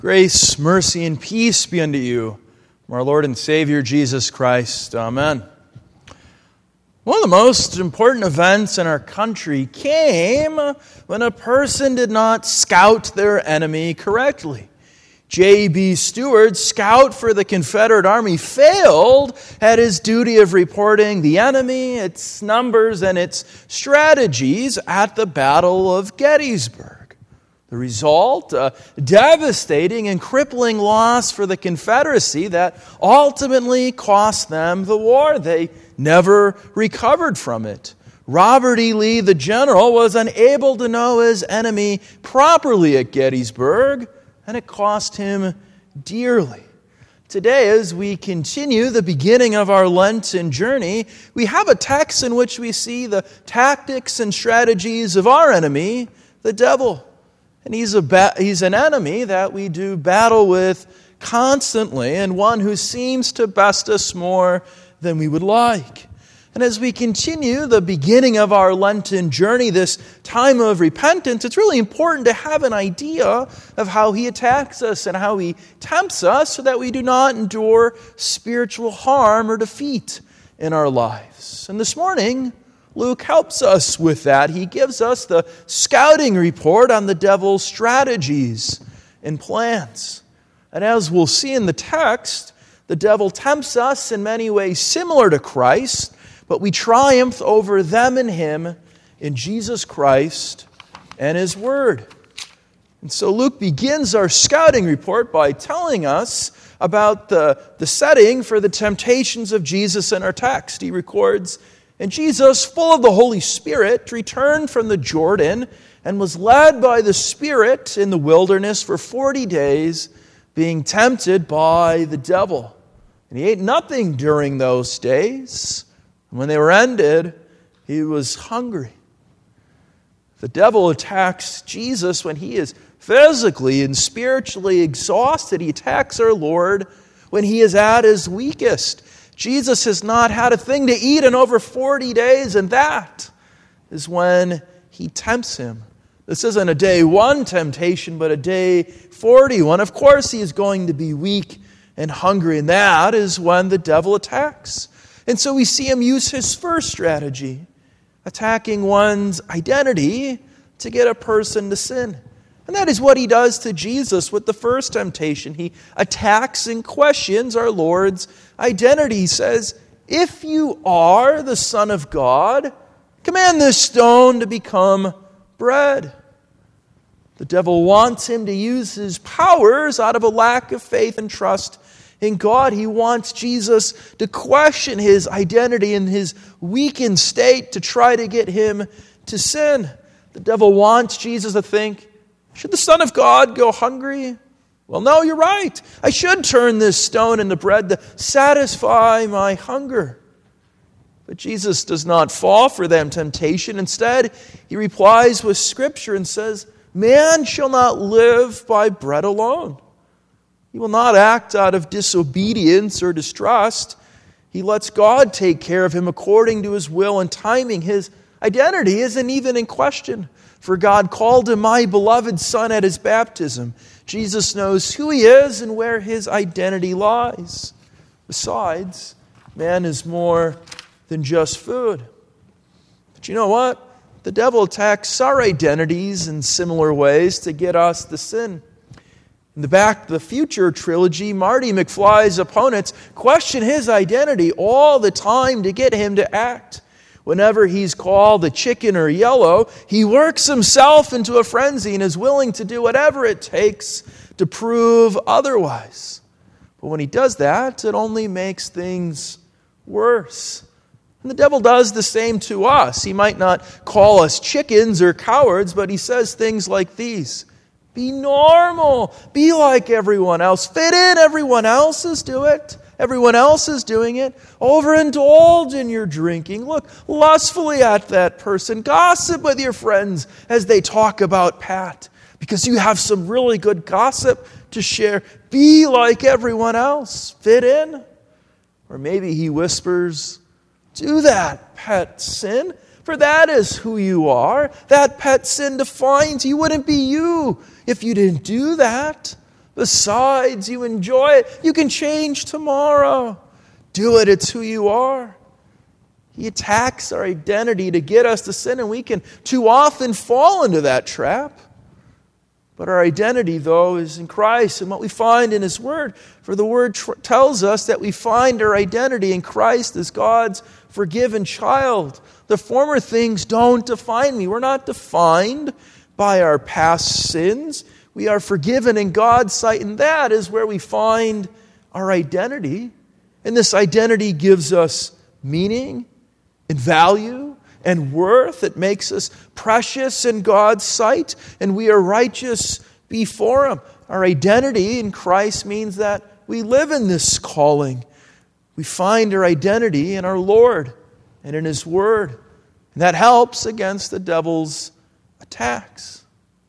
Grace, mercy, and peace be unto you from our Lord and Savior, Jesus Christ. Amen. One of the most important events in our country came when a person did not scout their enemy correctly. J.B. Stuart, scout for the Confederate Army, failed at his duty of reporting the enemy, its numbers, and its strategies at the Battle of Gettysburg. The result, a devastating and crippling loss for the Confederacy that ultimately cost them the war. They never recovered from it. Robert E. Lee, the general, was unable to know his enemy properly at Gettysburg, and it cost him dearly. Today, as we continue the beginning of our Lenten journey, we have a text in which we see the tactics and strategies of our enemy, the devil. And he's an enemy that we do battle with constantly, and one who seems to best us more than we would like. And as we continue the beginning of our Lenten journey, this time of repentance, it's really important to have an idea of how he attacks us and how he tempts us so that we do not endure spiritual harm or defeat in our lives. And this morning, Luke helps us with that. He gives us the scouting report on the devil's strategies and plans. And as we'll see in the text, the devil tempts us in many ways similar to Christ, but we triumph over them and him in Jesus Christ and his word. And so Luke begins our scouting report by telling us about the setting for the temptations of Jesus in our text. He records, "And Jesus, full of the Holy Spirit, returned from the Jordan and was led by the Spirit in the wilderness for 40 days, being tempted by the devil. And he ate nothing during those days. And when they were ended, he was hungry." The devil attacks Jesus when he is physically and spiritually exhausted. He attacks our Lord when he is at his weakest. Jesus has not had a thing to eat in over 40 days, and that is when he tempts him. This isn't a day 1 temptation, but a day 41. Of course, he is going to be weak and hungry, and that is when the devil attacks. And so we see him use his first strategy, attacking one's identity to get a person to sin. And that is what he does to Jesus with the first temptation. He attacks and questions our Lord's identity. He says, "If you are the Son of God, command this stone to become bread." The devil wants him to use his powers out of a lack of faith and trust in God. He wants Jesus to question his identity in his weakened state to try to get him to sin. The devil wants Jesus to think, "Should the Son of God go hungry? Well, no, you're right. I should turn this stone into bread to satisfy my hunger." But Jesus does not fall for that temptation. Instead, he replies with Scripture and says, "Man shall not live by bread alone." He will not act out of disobedience or distrust. He lets God take care of him according to his will and timing. His identity isn't even in question. For God called him my beloved Son at his baptism. Jesus knows who he is and where his identity lies. Besides, man is more than just food. But you know what? The devil attacks our identities in similar ways to get us to sin. In the Back to the Future trilogy, Marty McFly's opponents question his identity all the time to get him to act. Whenever he's called a chicken or yellow, he works himself into a frenzy and is willing to do whatever it takes to prove otherwise. But when he does that, it only makes things worse. And the devil does the same to us. He might not call us chickens or cowards, but he says things like these: "Be normal. Be like everyone else. Fit in. Everyone else is doing it. Everyone else is doing it. Overindulge in your drinking. Look lustfully at that person. Gossip with your friends as they talk about Pat, because you have some really good gossip to share. Be like everyone else. Fit in." Or maybe he whispers, "Do that, pet sin, for that is who you are. That pet sin defines you. You wouldn't be you if you didn't do that. Besides, you enjoy it. You can change tomorrow. Do it. It's who you are. He attacks our identity to get us to sin, and we can too often fall into that trap. But our identity, though, is in Christ and what we find in His Word. For the Word tells us that we find our identity in Christ as God's forgiven child. The former things don't define me. We're not defined by our past sins. We are forgiven in God's sight, and that is where we find our identity. And this identity gives us meaning and value and worth. It makes us precious in God's sight, and we are righteous before Him. Our identity in Christ means that we live in this calling. We find our identity in our Lord and in His Word. And that helps against the devil's attacks.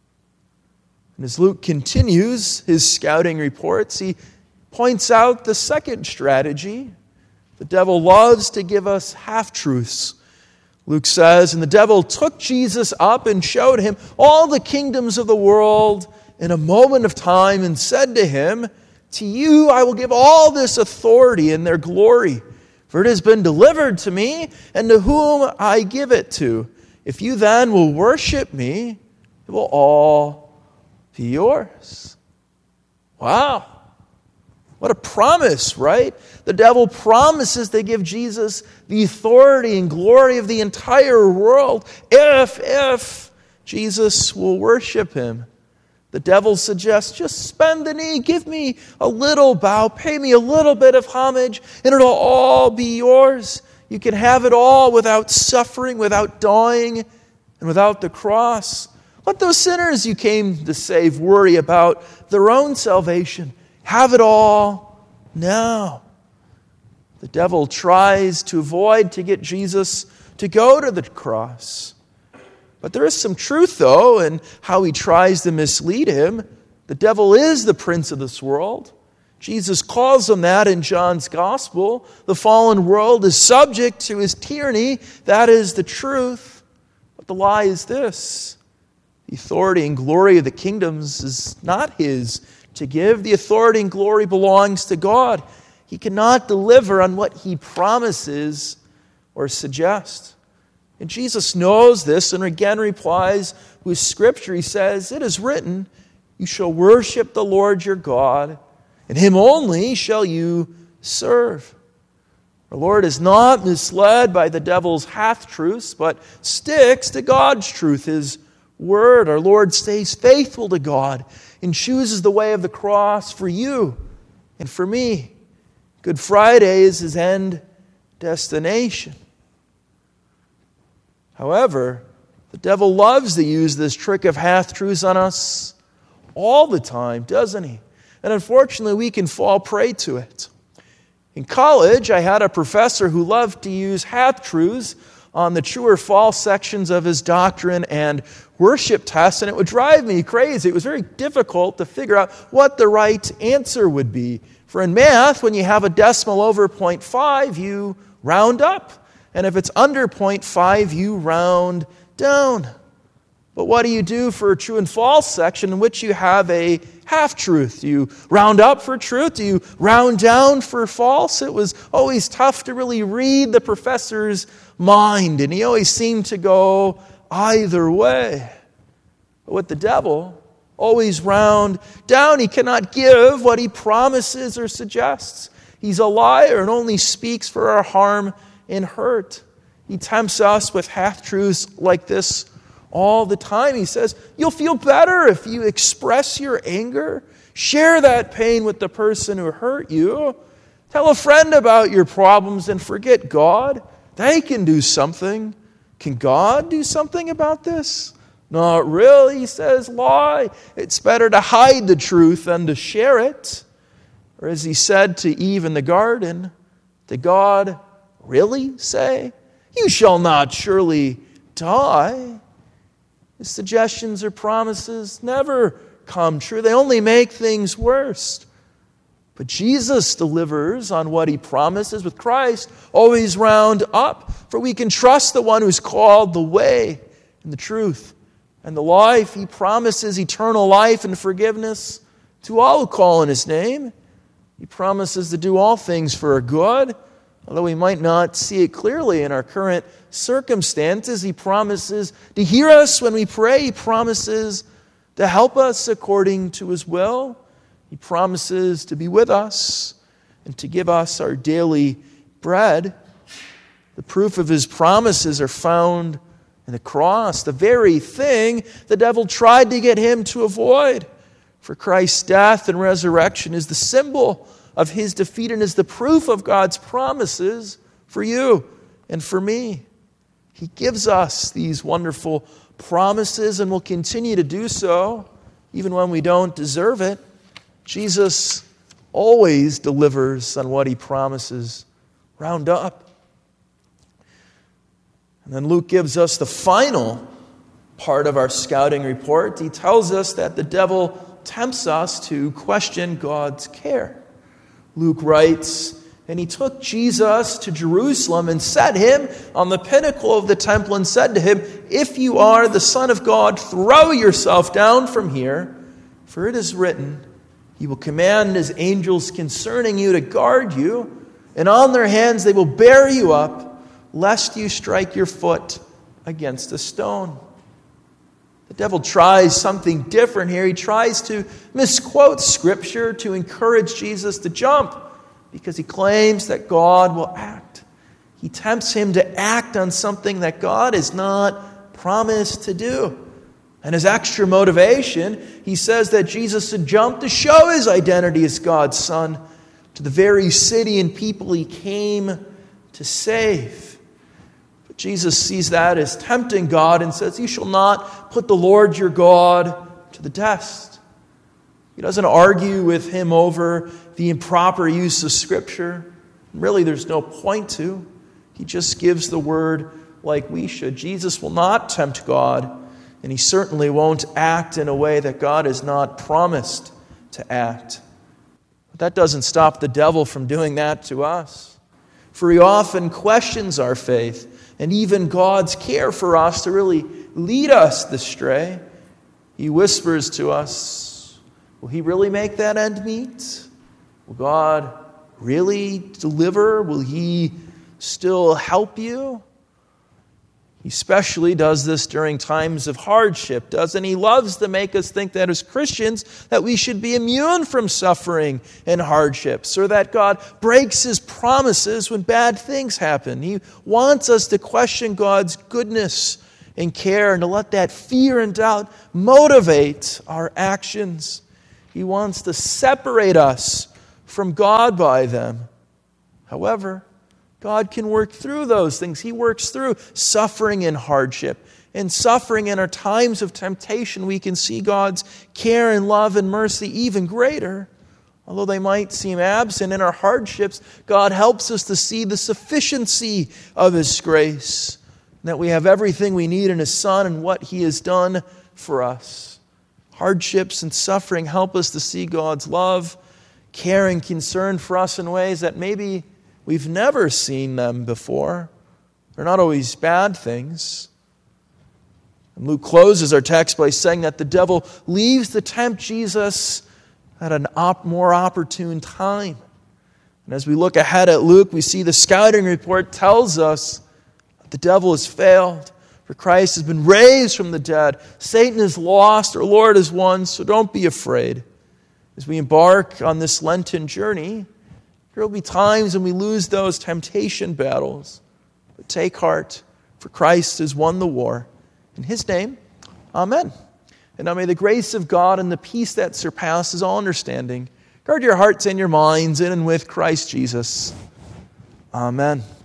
And as Luke continues his scouting reports, he points out the second strategy. The devil loves to give us half-truths. Luke says, "And the devil took Jesus up and showed him all the kingdoms of the world in a moment of time and said to him, 'To you I will give all this authority and their glory, for it has been delivered to me, and to whom I give it to. If you then will worship me, it will all be yours.'" Wow. What a promise, right? The devil promises to give Jesus the authority and glory of the entire world if Jesus will worship Him. The devil suggests, just bend the knee, give me a little bow, pay me a little bit of homage, and it'll all be yours. You can have it all without suffering, without dying, and without the cross. Let those sinners you came to save worry about their own salvation. Have it all now. The devil tries to avoid to get Jesus to go to the cross. But there is some truth, though, in how he tries to mislead him. The devil is the prince of this world. Jesus calls him that in John's Gospel. The fallen world is subject to his tyranny. That is the truth. But the lie is this: the authority and glory of the kingdoms is not his to give. The authority and glory belongs to God. He cannot deliver on what He promises or suggests. And Jesus knows this and again replies with Scripture. He says, "It is written, you shall worship the Lord your God, and Him only shall you serve." Our Lord is not misled by the devil's half-truths, but sticks to God's truth, His Word. Our Lord stays faithful to God and chooses the way of the cross for you and for me. Good Friday is His end destination. However, the devil loves to use this trick of half-truths on us all the time, doesn't he? And unfortunately, we can fall prey to it. In college, I had a professor who loved to use half-truths on the true or false sections of his doctrine and worship tests, and it would drive me crazy. It was very difficult to figure out what the right answer would be. For in math, when you have a decimal over 0.5, you round up. And if it's under 0.5, you round down. But what do you do for a true and false section in which you have a half-truth? Do you round up for truth? Do you round down for false? It was always tough to really read the professor's mind, and he always seemed to go either way. But with the devil, always round down. He cannot give what he promises or suggests. He's a liar and only speaks for our harm and hurt. He tempts us with half-truths like this all the time. He says, you'll feel better if you express your anger. Share that pain with the person who hurt you. Tell a friend about your problems and forget God. They can do something. Can God do something about this? Not really, he says, lie. It's better to hide the truth than to share it. Or as he said to Eve in the garden, did God really say, you shall not surely die? His suggestions or promises never come true. They only make things worse. But Jesus delivers on what He promises. With Christ, always round up. For we can trust the one who's called the way and the truth and the life. He promises eternal life and forgiveness. to all who call on his name. He promises to do all things for our good. Although we might not see it clearly in our current circumstances, he promises to hear us when we pray. He promises to help us according to his will. He promises to be with us and to give us our daily bread. The proof of his promises are found in the cross, the very thing the devil tried to get him to avoid. For Christ's death and resurrection is the symbol of his defeat and is the proof of God's promises for you and for me. He gives us these wonderful promises and will continue to do so even when we don't deserve it. Jesus always delivers on what he promises. Round up. And then Luke gives us the final part of our scouting report. He tells us that the devil tempts us to question God's care. Luke writes, "And he took Jesus to Jerusalem and set him on the pinnacle of the temple and said to him, 'If you are the Son of God, throw yourself down from here, for it is written, he will command his angels concerning you to guard you, and on their hands they will bear you up, lest you strike your foot against a stone.'" The devil tries something different here. He tries to misquote Scripture to encourage Jesus to jump because he claims that God will act. He tempts him to act on something that God has not promised to do. And as extra motivation, he says that Jesus should jump to show his identity as God's Son to the very city and people he came to save. But Jesus sees that as tempting God and says, "You shall not put the Lord your God to the test." He doesn't argue with him over the improper use of Scripture. Really, there's no point to. He just gives the word like we should. Jesus will not tempt God, and he certainly won't act in a way that God has not promised to act. But that doesn't stop the devil from doing that to us. For he often questions our faith and even God's care for us to really lead us astray. He whispers to us, will he really make that end meet? Will God really deliver? Will he still help you? He especially does this during times of hardship, doesn't he? He loves to make us think that as Christians that we should be immune from suffering and hardships, or that God breaks his promises when bad things happen. He wants us to question God's goodness and care and to let that fear and doubt motivate our actions. He wants to separate us from God by them. However, God can work through those things. He works through suffering and hardship. In suffering in our times of temptation, we can see God's care and love and mercy even greater. Although they might seem absent in our hardships, God helps us to see the sufficiency of his grace, and that we have everything we need in his Son and what he has done for us. Hardships and suffering help us to see God's love, care, and concern for us in ways that maybe we've never seen them before. They're not always bad things. And Luke closes our text by saying that the devil leaves to tempt Jesus at a more opportune time. And as we look ahead at Luke, we see the scouting report tells us that the devil has failed. For Christ has been raised from the dead. Satan is lost, our Lord is won, so don't be afraid. As we embark on this Lenten journey, there will be times when we lose those temptation battles. But take heart, for Christ has won the war. In his name, amen. And now may the grace of God and the peace that surpasses all understanding guard your hearts and your minds in and with Christ Jesus. Amen.